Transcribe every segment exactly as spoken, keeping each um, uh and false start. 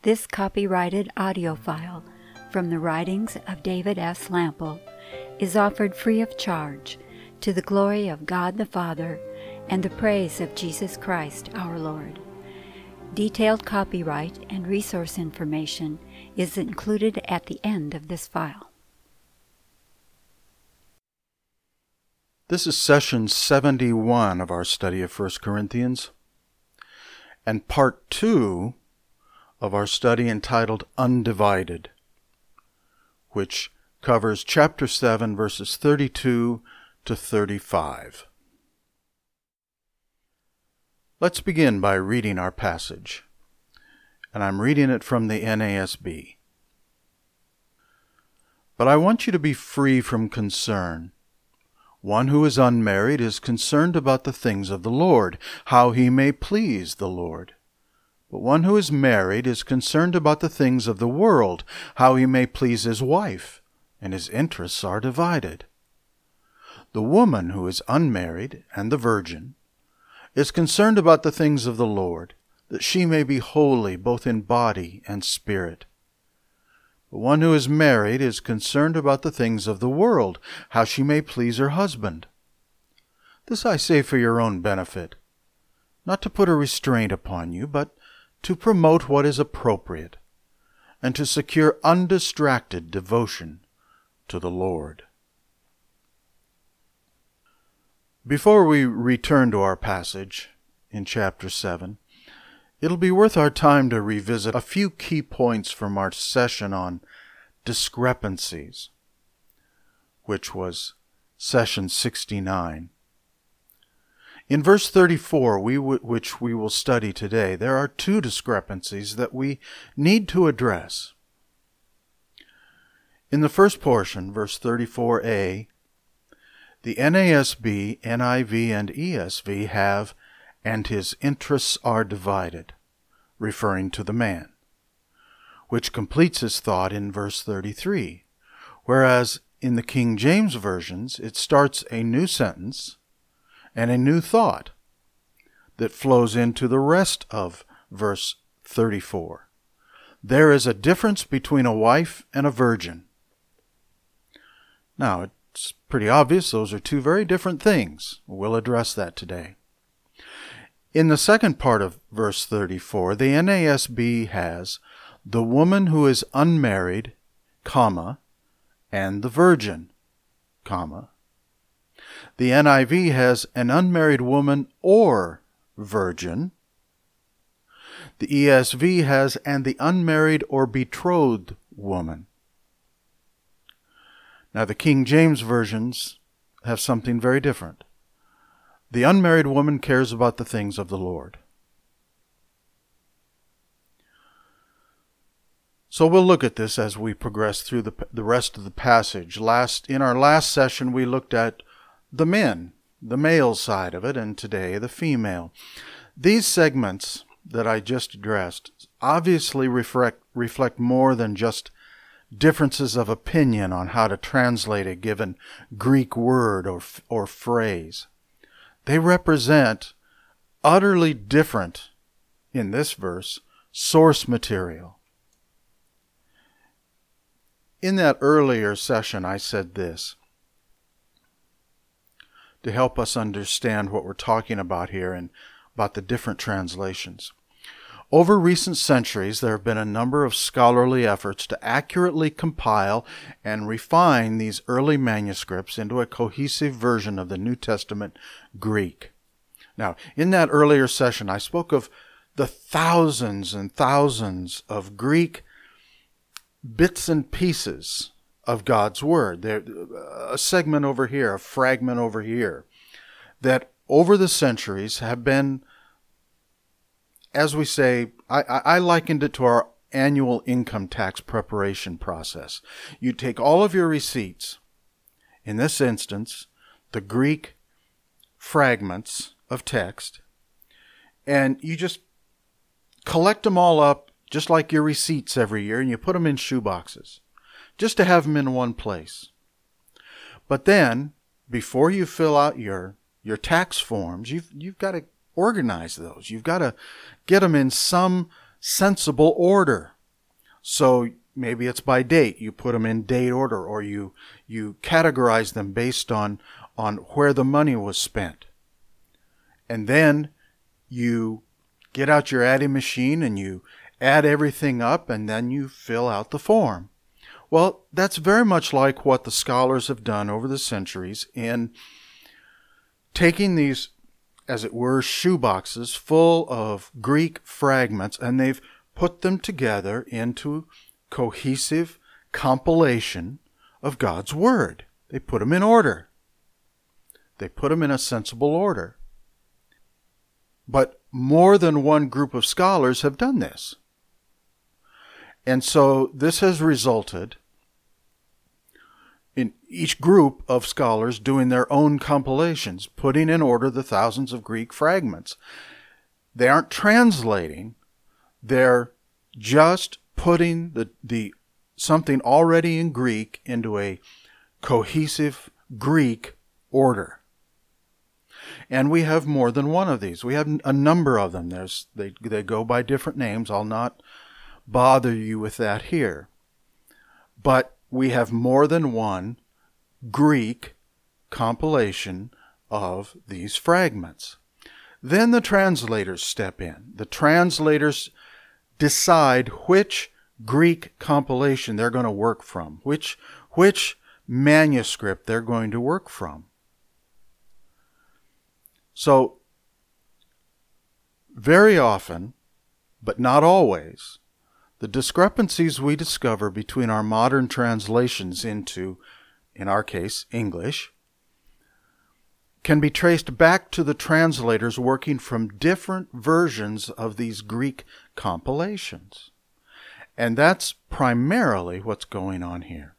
This copyrighted audio file from the writings of David S. Lample is offered free of charge to the glory of God the Father and the praise of Jesus Christ our Lord. Detailed copyright and resource information is included at the end of this file. This is session seventy-one of our study of First Corinthians, and part two of our study entitled Undivided, which covers chapter seven, verses thirty-two to thirty-five. Let's begin by reading our passage, and I'm reading it from the N A S B. But I want you to be free from concern. One who is unmarried is concerned about the things of the Lord, how he may please the Lord. But one who is married is concerned about the things of the world, how he may please his wife, and his interests are divided. The woman who is unmarried and the virgin is concerned about the things of the Lord, that she may be holy both in body and spirit. But one who is married is concerned about the things of the world, how she may please her husband. This I say for your own benefit, not to put a restraint upon you, but to promote what is appropriate, and to secure undistracted devotion to the Lord. Before we return to our passage in chapter seven, it'll be worth our time to revisit a few key points from our session on discrepancies, which was session sixty-nine. In verse thirty-four, we w- which we will study today, there are two discrepancies that we need to address. In the first portion, verse thirty-four a, the N A S B, N I V, and E S V have, and his interests are divided, referring to the man, which completes his thought in verse thirty-three, whereas in the King James versions it starts a new sentence and a new thought that flows into the rest of verse thirty-four. There is a difference between a wife and a virgin. Now, it's pretty obvious those are two very different things. We'll address that today. In the second part of verse thirty-four, the N A S B has the woman who is unmarried, comma, and the virgin, comma. The N I V has an unmarried woman or virgin. The E S V has and the unmarried or betrothed woman. Now the King James versions have something very different. The unmarried woman cares about the things of the Lord. So we'll look at this as we progress through the, the rest of the passage. Last, in our last session, we looked at the men, the male side of it, and today the female. These segments that I just addressed obviously reflect, reflect more than just differences of opinion on how to translate a given Greek word or, or phrase. They represent utterly different, in this verse, source material. In that earlier session, I said this, to help us understand what we're talking about here and about the different translations. Over recent centuries, there have been a number of scholarly efforts to accurately compile and refine these early manuscripts into a cohesive version of the New Testament Greek. Now, in that earlier session, I spoke of the thousands and thousands of Greek bits and pieces of God's Word. There, a segment over here, a fragment over here, that over the centuries have been, as we say, I, I likened it to our annual income tax preparation process. You take all of your receipts, in this instance, the Greek fragments of text, and you just collect them all up, just like your receipts every year, and you put them in shoe boxes, just to have them in one place. But then, before you fill out your, your tax forms, you've, you've got to organize those. You've got to get them in some sensible order. So maybe it's by date. You put them in date order, or you you categorize them based on, on where the money was spent. And then you get out your adding machine and you add everything up, and then you fill out the form. Well, that's very much like what the scholars have done over the centuries in taking these, as it were, shoeboxes full of Greek fragments, and they've put them together into cohesive compilation of God's Word. They put them in order. They put them in a sensible order. But more than one group of scholars have done this. And so this has resulted in each group of scholars doing their own compilations, putting in order the thousands of Greek fragments. They aren't translating, they're just putting the, the something already in Greek into a cohesive Greek order. And we have more than one of these. We have a number of them. There's they they go by different names. I'll not bother you with that here. But we have more than one Greek compilation of these fragments. Then the translators step in. The translators decide which Greek compilation they're going to work from, which, which manuscript they're going to work from. So, very often, but not always, the discrepancies we discover between our modern translations into, in our case, English, can be traced back to the translators working from different versions of these Greek compilations. And that's primarily what's going on here.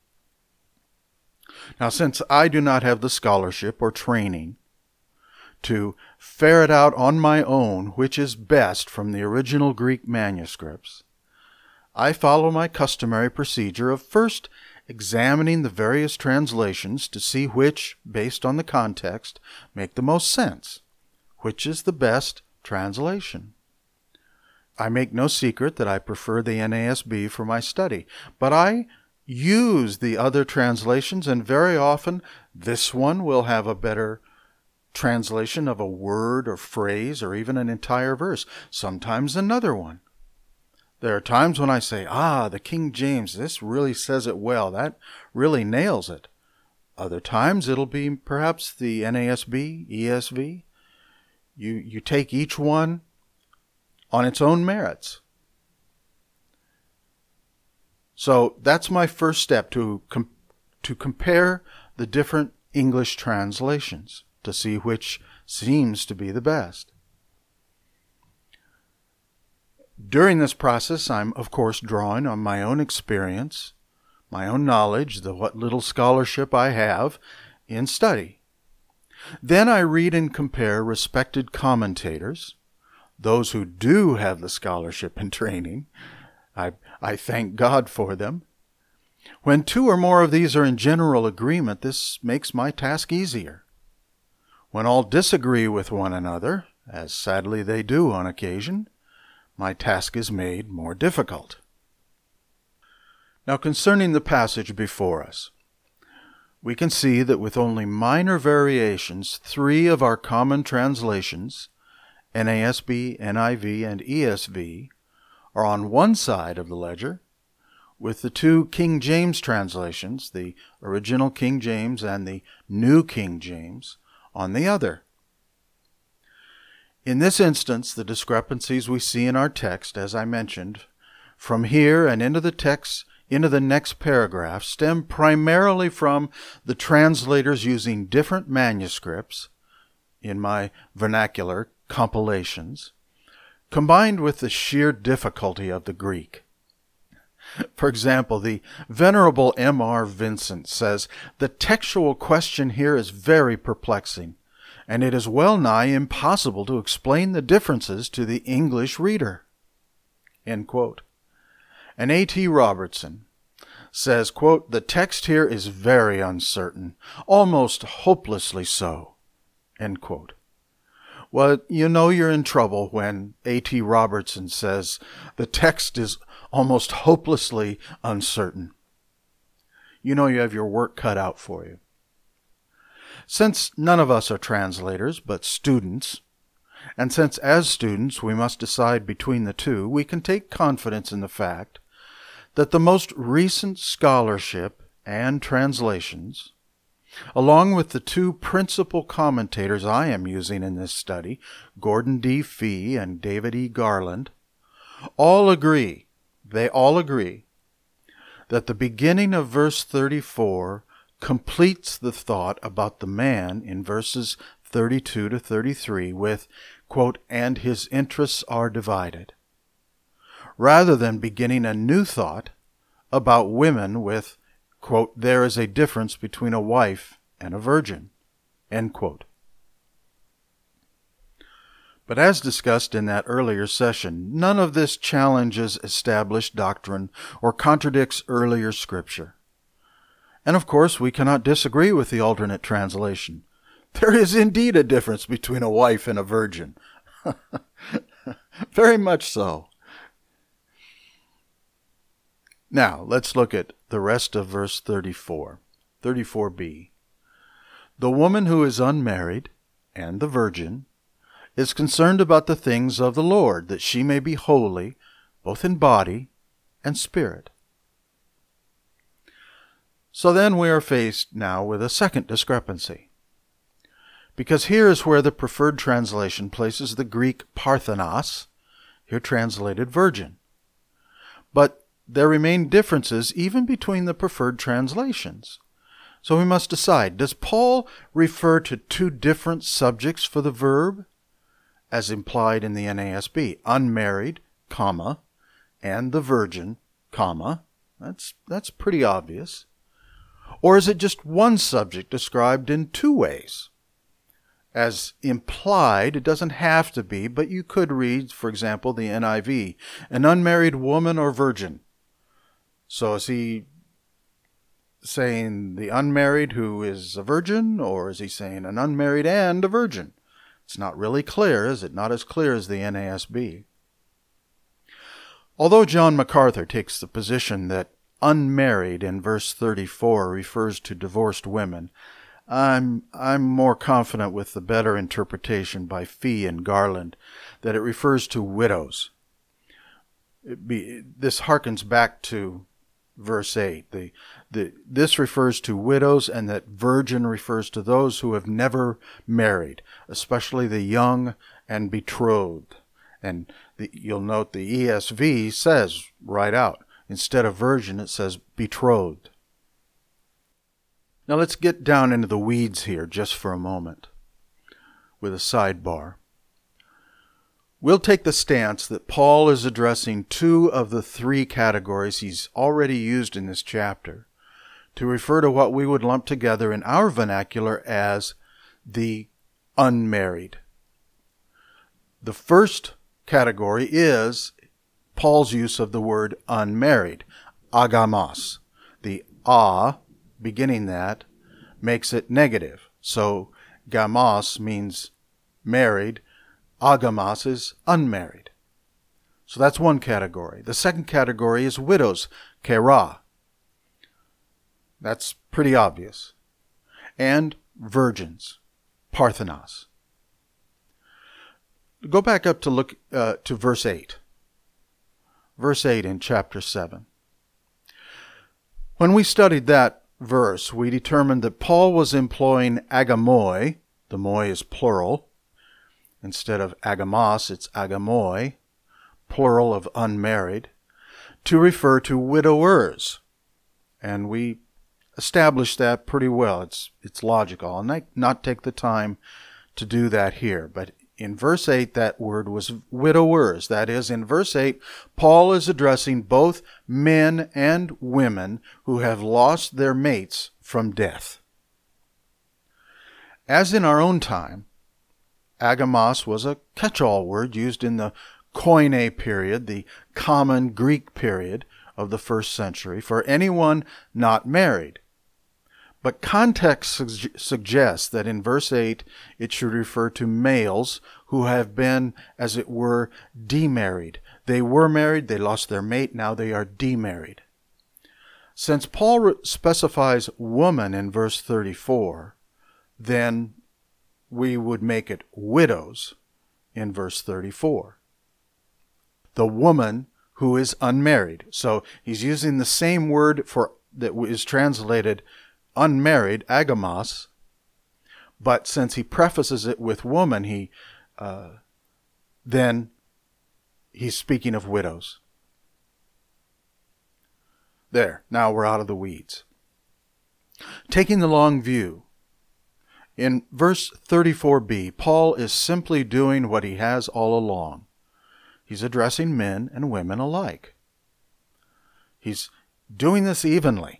Now, since I do not have the scholarship or training to ferret out on my own which is best from the original Greek manuscripts, I follow my customary procedure of first examining the various translations to see which, based on the context, make the most sense, which is the best translation. I make no secret that I prefer the N A S B for my study, but I use the other translations, and very often this one will have a better translation of a word or phrase or even an entire verse, sometimes another one. There are times when I say, ah, the King James, this really says it well. That really nails it. Other times it'll be perhaps the N A S B, E S V. You, you take each one on its own merits. So that's my first step, to com- to compare the different English translations to see which seems to be the best. During this process, I'm, of course, drawing on my own experience, my own knowledge, the what little scholarship I have in study. Then I read and compare respected commentators, those who do have the scholarship and training. I, I thank God for them. When two or more of these are in general agreement, this makes my task easier. When all disagree with one another, as sadly they do on occasion, my task is made more difficult. Now, concerning the passage before us, we can see that with only minor variations, three of our common translations, N A S B, N I V, and E S V, are on one side of the ledger, with the two King James translations, the original King James and the New King James, on the other. In this instance, the discrepancies we see in our text, as I mentioned, from here and into the text, into the next paragraph, stem primarily from the translators using different manuscripts, in my vernacular, compilations, combined with the sheer difficulty of the Greek. For example, the Venerable M R Vincent says, "The textual question here is very perplexing, and it is well nigh impossible to explain the differences to the English reader." End quote. And A T Robertson says, quote, "The text here is very uncertain, almost hopelessly so." End quote. Well, you know you're in trouble when A T Robertson says the text is almost hopelessly uncertain. You know you have your work cut out for you. Since none of us are translators, but students, and since as students we must decide between the two, we can take confidence in the fact that the most recent scholarship and translations, along with the two principal commentators I am using in this study, Gordon D. Fee and David E. Garland, all agree, they all agree, that the beginning of verse thirty-four completes the thought about the man in verses thirty-two to thirty-three with, quote, and his interests are divided, rather than beginning a new thought about women with, quote, there is a difference between a wife and a virgin, end quote. But as discussed in that earlier session, none of this challenges established doctrine or contradicts earlier scripture. And of course, we cannot disagree with the alternate translation. There is indeed a difference between a wife and a virgin. Very much so. Now, let's look at the rest of verse thirty-four, thirty-four b. The woman who is unmarried, and the virgin, is concerned about the things of the Lord, that she may be holy, both in body and spirit. So then we are faced now with a second discrepancy, because here is where the preferred translation places the Greek parthenos, here translated virgin. But there remain differences even between the preferred translations. So we must decide, does Paul refer to two different subjects for the verb, as implied in the N A S B, unmarried, comma, and the virgin, comma? That's, that's pretty obvious. Or is it just one subject described in two ways? As implied, it doesn't have to be, but you could read, for example, the N I V, an unmarried woman or virgin. So is he saying the unmarried who is a virgin, or is he saying an unmarried and a virgin? It's not really clear, is it? Not as clear as the N A S B. Although John MacArthur takes the position that unmarried in verse thirty-four refers to divorced women, I'm I'm more confident with the better interpretation by Fee and Garland that it refers to widows. It be, this harkens back to verse eight. The, the, this refers to widows, and that virgin refers to those who have never married, especially the young and betrothed. And the, you'll note the E S V says right out, instead of virgin, it says betrothed. Now let's get down into the weeds here just for a moment with a sidebar. We'll take the stance that Paul is addressing two of the three categories he's already used in this chapter to refer to what we would lump together in our vernacular as the unmarried. The first category is Paul's use of the word unmarried, agamos. The a, beginning that, makes it negative. So gamos means married, agamos is unmarried. So that's one category. The second category is widows, kera. That's pretty obvious. And virgins, parthenos. Go back up to look uh, to verse eight. Verse eight in chapter seven. When we studied that verse, we determined that Paul was employing agamoi, the moi is plural. Instead of agamos, it's agamoi, plural of unmarried, to refer to widowers. And we established that pretty well. It's, it's logical. I'll not take the time to do that here, but in verse eight, that word was widowers. That is, in verse eight, Paul is addressing both men and women who have lost their mates from death. As in our own time, agamos was a catch-all word used in the Koine period, the common Greek period of the first century, for anyone not married. But context su- suggests that in verse eight it should refer to males who have been, as it were, demarried. They were married, they lost their mate, now they are demarried. Since Paul re- specifies woman in verse thirty-four, then we would make it widows in verse thirty-four. The woman who is unmarried. So he's using the same word for that is translated unmarried, agamos, but since he prefaces it with woman, he uh, then he's speaking of widows. There, now we're out of the weeds. Taking the long view, in verse thirty-four b, Paul is simply doing what he has all along. He's addressing men and women alike. He's doing this evenly.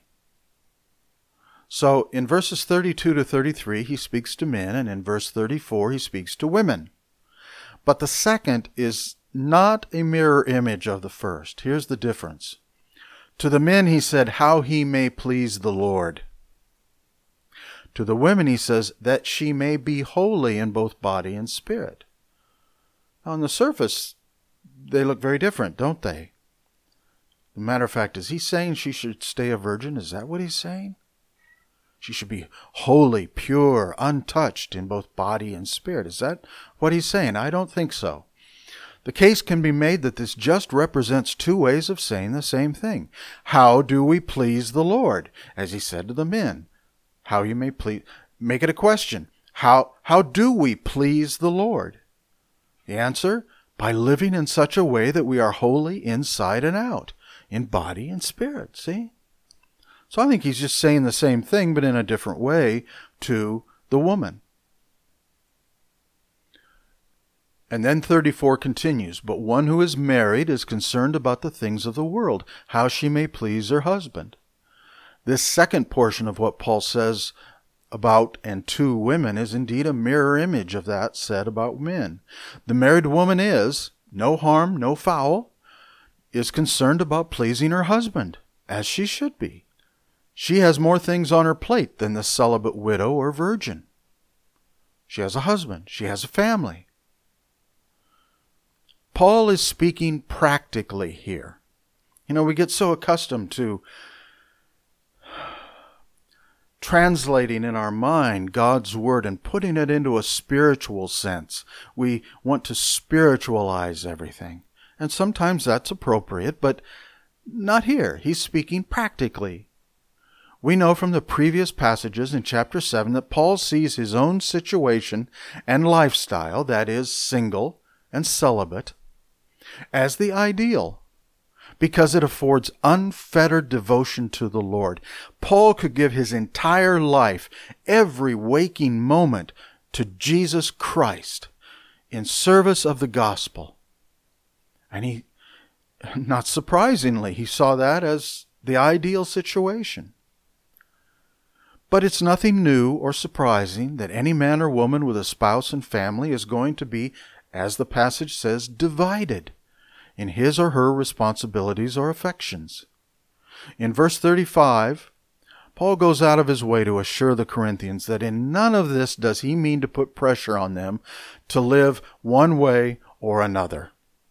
So in verses thirty-two to thirty-three, he speaks to men, and in verse thirty-four, he speaks to women. But the second is not a mirror image of the first. Here's the difference. To the men, he said, how he may please the Lord. To the women, he says, that she may be holy in both body and spirit. On the surface, they look very different, don't they? The matter of fact, is he saying she should stay a virgin? Is that what he's saying? She should be holy, pure, untouched in both body and spirit. Is that what he's saying? I don't think so. The case can be made that this just represents two ways of saying the same thing. How do we please the Lord? As he said to the men, how you may please. Make it a question. How, how do we please the Lord? The answer, by living in such a way that we are holy inside and out, in body and spirit. See? So I think he's just saying the same thing, but in a different way to the woman. And then thirty-four continues, but one who is married is concerned about the things of the world, how she may please her husband. This second portion of what Paul says about and to women is indeed a mirror image of that said about men. The married woman is, no harm, no foul, is concerned about pleasing her husband, as she should be. She has more things on her plate than the celibate widow or virgin. She has a husband. She has a family. Paul is speaking practically here. You know, we get so accustomed to translating in our mind God's word and putting it into a spiritual sense. We want to spiritualize everything. And sometimes that's appropriate, but not here. He's speaking practically. We know from the previous passages in chapter seven that Paul sees his own situation and lifestyle, that is, single and celibate, as the ideal, because it affords unfettered devotion to the Lord. Paul could give his entire life, every waking moment, to Jesus Christ in service of the gospel. And he, not surprisingly, he saw that as the ideal situation. But it's nothing new or surprising that any man or woman with a spouse and family is going to be, as the passage says, divided in his or her responsibilities or affections. In verse thirty-five, Paul goes out of his way to assure the Corinthians that in none of this does he mean to put pressure on them to live one way or another.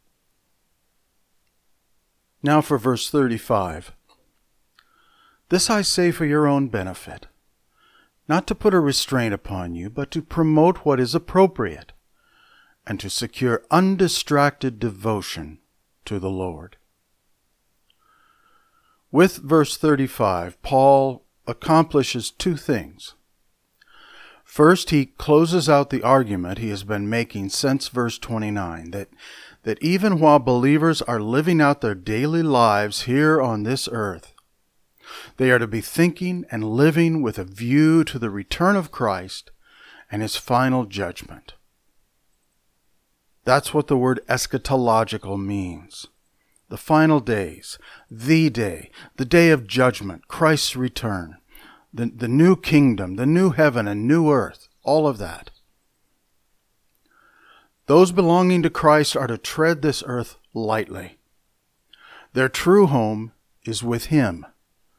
Now for verse thirty-five. This I say for your own benefit, not to put a restraint upon you, but to promote what is appropriate, and to secure undistracted devotion to the Lord. With verse thirty-five, Paul accomplishes two things. First, he closes out the argument he has been making since verse twenty-nine, that, that even while believers are living out their daily lives here on this earth, they are to be thinking and living with a view to the return of Christ and his final judgment. That's what the word eschatological means. The final days, the day, the day of judgment, Christ's return, the, the new kingdom, the new heaven and new earth, all of that. Those belonging to Christ are to tread this earth lightly. Their true home is with him.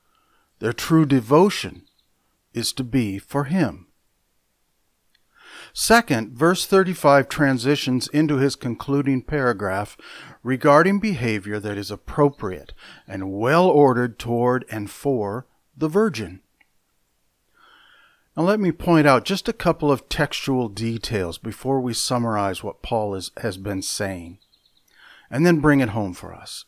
Their true devotion is to be for him. Second, verse thirty-five transitions into his concluding paragraph regarding behavior that is appropriate and well ordered toward and for the virgin. Now let me point out just a couple of textual details before we summarize what Paul is, has been saying, and then bring it home for us.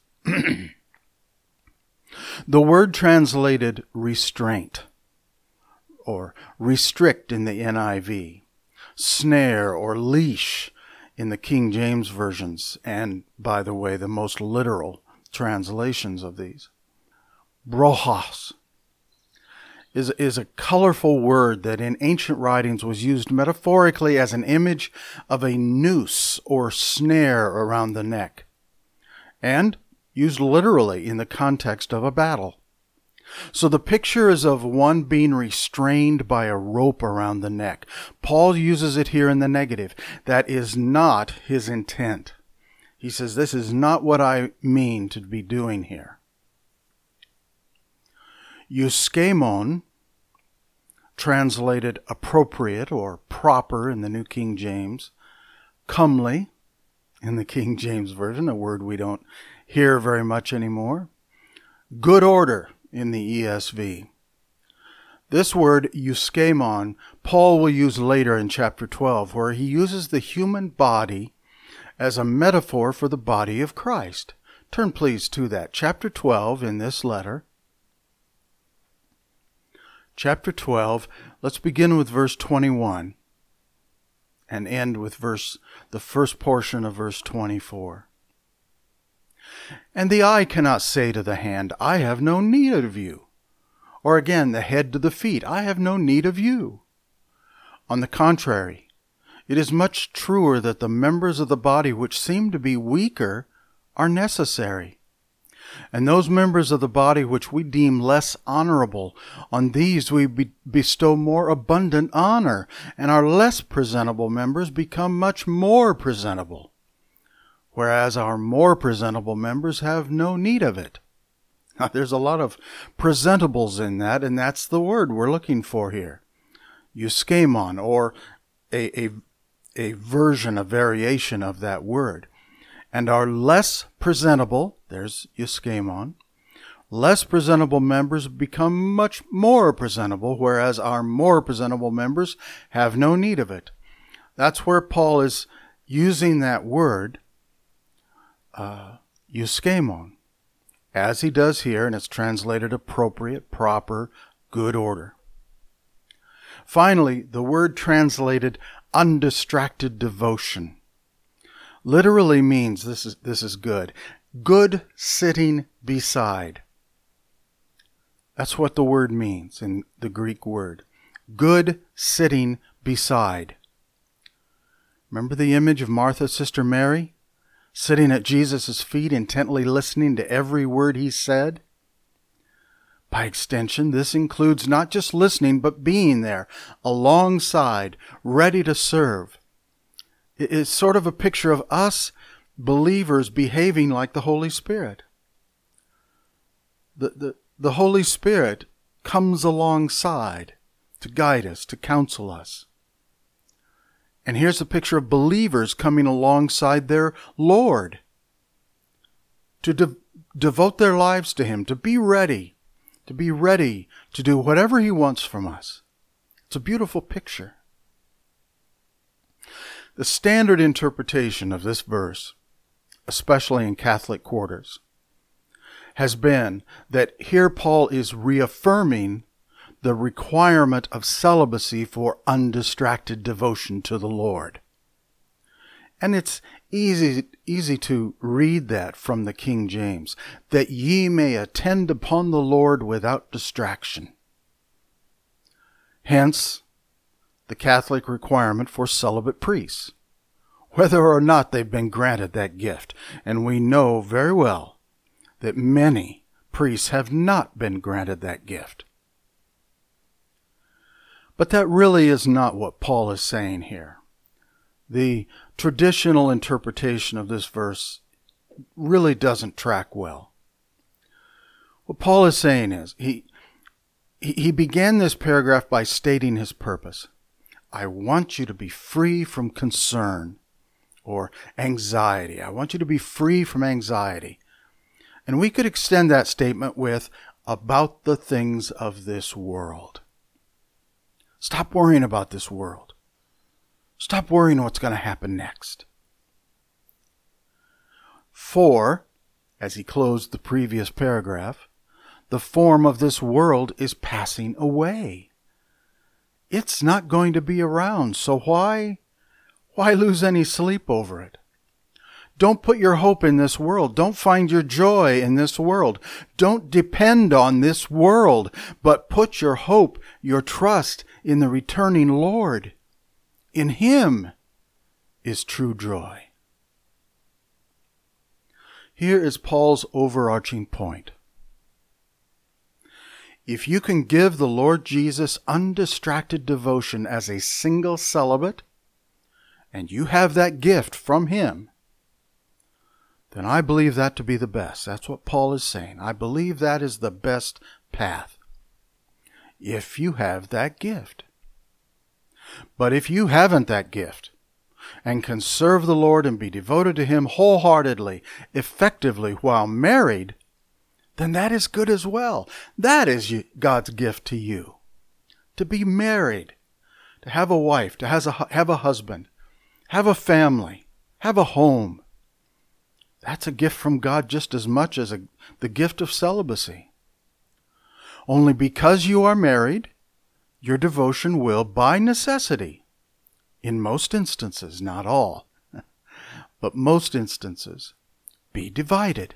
The word translated restraint, or restrict in the N I V, snare or leash in the King James versions, and, by the way, the most literal translations of these. Brachos is, is a colorful word that in ancient writings was used metaphorically as an image of a noose or snare around the neck, and used literally in the context of a battle. So the picture is of one being restrained by a rope around the neck. Paul uses it here in the negative. That is not his intent. He says, this is not what I mean to be doing here. Euskemon, translated appropriate or proper in the New King James, comely in the King James Version, a word we don't hear very much anymore, good order in the E S V. This word, euskemon, Paul will use later in chapter twelve, where he uses the human body as a metaphor for the body of Christ. Turn please to that. Chapter twelve in this letter. Chapter twelve, let's begin with verse twenty-one and end with verse the first portion of verse twenty-four. And the eye cannot say to the hand, I have no need of you. Or again, the head to the feet, I have no need of you. On the contrary, it is much truer that the members of the body which seem to be weaker are necessary. And those members of the body which we deem less honorable, on these we be- bestow more abundant honor, and our less presentable members become much more presentable, whereas our more presentable members have no need of it. Now, there's a lot of presentables in that, and that's the word we're looking for here. Euskemon, or a, a, a version, a variation of that word. And our less presentable, there's euskemon, less presentable members become much more presentable, whereas our more presentable members have no need of it. That's where Paul is using that word, Uh, euskemon, as he does here, and it's translated appropriate, proper, good order. Finally, the word translated undistracted devotion literally means, this is, this is good, good sitting beside. That's what the word means in the Greek word. Good sitting beside. Remember the image of Martha's sister Mary, sitting at Jesus' feet, intently listening to every word he said? By extension, this includes not just listening, but being there, alongside, ready to serve. It's sort of a picture of us believers behaving like the Holy Spirit. The, the, the Holy Spirit comes alongside to guide us, to counsel us. And here's a picture of believers coming alongside their Lord to de- devote their lives to Him, to be ready, to be ready to do whatever He wants from us. It's a beautiful picture. The standard interpretation of this verse, especially in Catholic quarters, has been that here Paul is reaffirming the requirement of celibacy for undistracted devotion to the Lord. And it's easy, easy to read that from the King James, that ye may attend upon the Lord without distraction. Hence, the Catholic requirement for celibate priests, whether or not they've been granted that gift. And we know very well that many priests have not been granted that gift. But that really is not what Paul is saying here. The traditional interpretation of this verse really doesn't track well. What Paul is saying is, he, he began this paragraph by stating his purpose. I want you to be free from concern or anxiety. I want you to be free from anxiety. And we could extend that statement with, about the things of this world. Stop worrying about this world. Stop worrying what's going to happen next. For, as he closed the previous paragraph, the form of this world is passing away. It's not going to be around, so why, why lose any sleep over it? Don't put your hope in this world. Don't find your joy in this world. Don't depend on this world, but put your hope, your trust in the returning Lord. In Him is true joy. Here is Paul's overarching point. If you can give the Lord Jesus undistracted devotion as a single celibate, and you have that gift from Him, then I believe that to be the best. That's what Paul is saying. I believe that is the best path, if you have that gift. But if you haven't that gift, and can serve the Lord and be devoted to Him wholeheartedly, effectively while married, then that is good as well. That is God's gift to you. To be married, to have a wife, to have a, have a husband, have a family, have a home. That's a gift from God just as much as a, the gift of celibacy. Only because you are married, your devotion will, by necessity, in most instances, not all, but most instances, be divided.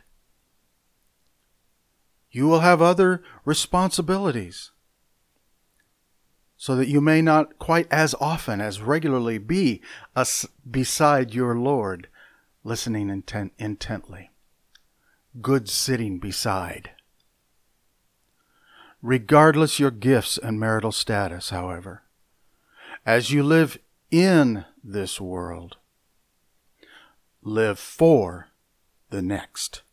You will have other responsibilities, so that you may not quite as often as regularly be as beside your Lord, listening intent, intently. Good sitting beside. Regardless your gifts and marital status, however, as you live in this world, live for the next.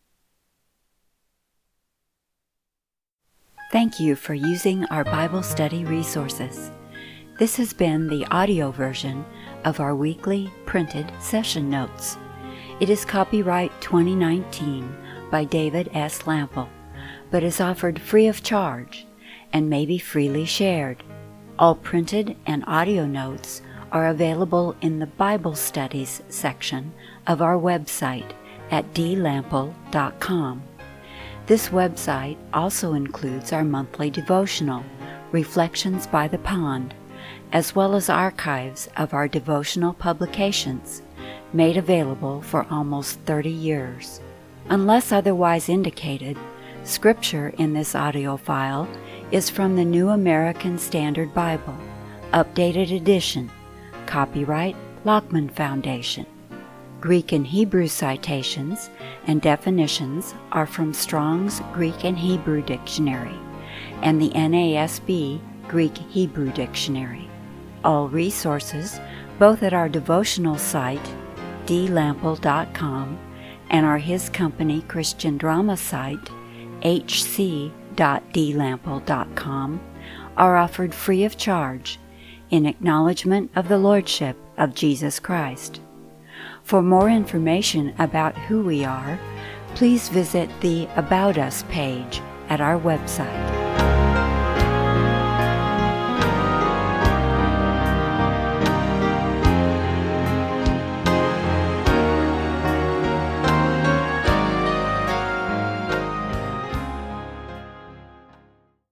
Thank you for using our Bible study resources. This has been the audio version of our weekly printed session notes. It is copyright twenty nineteen by David S. Lample, but is offered free of charge and may be freely shared. All printed and audio notes are available in the Bible Studies section of our website at d lample dot com. This website also includes our monthly devotional, Reflections by the Pond, as well as archives of our devotional publications, made available for almost thirty years. Unless otherwise indicated, Scripture in this audio file is from the New American Standard Bible, Updated Edition, copyright Lockman Foundation. Greek and Hebrew citations and definitions are from Strong's Greek and Hebrew Dictionary and the N A S B Greek-Hebrew Dictionary. All resources, both at our devotional site, d lample dot com, and our His Company Christian drama site, h c dot d lample dot com, are offered free of charge in acknowledgement of the Lordship of Jesus Christ. For more information about who we are, please visit the About Us page at our website.